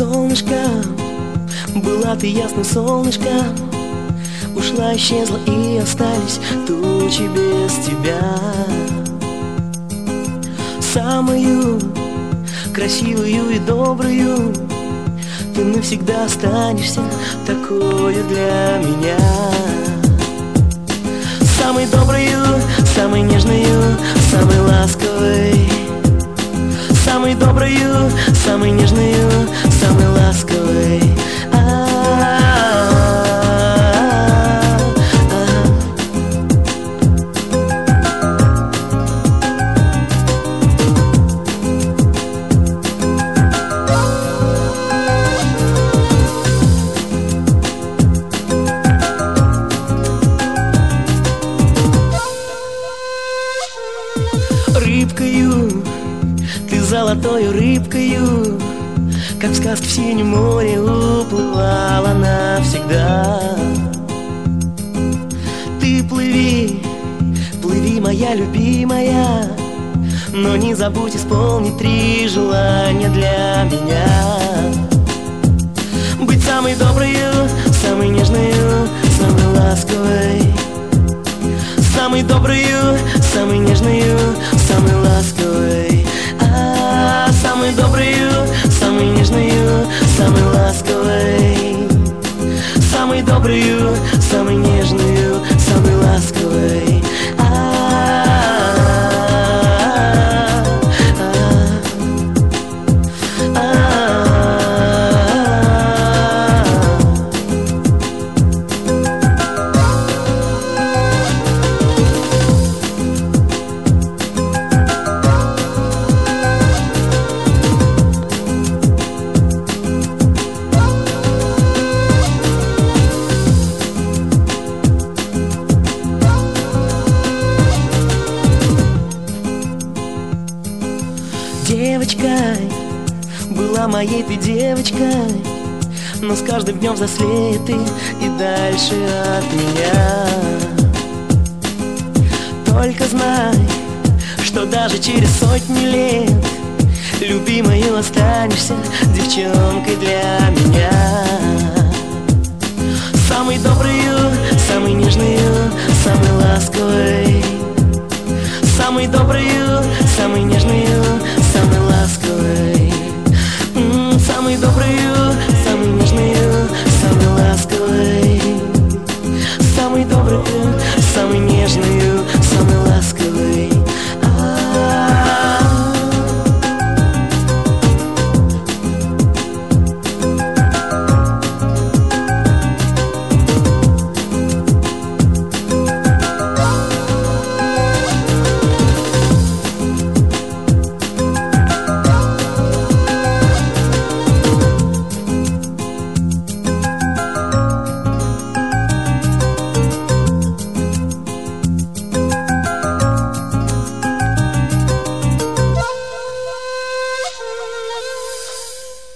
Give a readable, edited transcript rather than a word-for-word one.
Солнышко, была ты ясным солнышком, ушла, исчезла и остались тучи без тебя. Самую красивую и добрую ты навсегда останешься такою для меня. Самой доброю, самой нежную, самой ласковой. Самой доброю, самой нежную, самой ласковой. Рыбкою, ты золотою рыбкою, как в сказке в синем море уплывала навсегда. Ты плыви, плыви, моя любимая, но не забудь исполнить 3 желания для меня. Быть самой доброю, самой нежною, самой ласковой. Самой доброю, самой нежною, самой ласковой. Самой доброю, самой нежною, самой ласковой. Самой доброю, самой нежною, самой ласковой. Девочкой, была моей ты девочкой, но с каждым днем взрослеет ты и дальше от меня. Только знай, что даже через сотни лет любимою останешься девчонкой для меня. Самой доброю, самой нежною, самой ласковой. Самой доброю, самой нежною, самой ласковой. Самой доброю,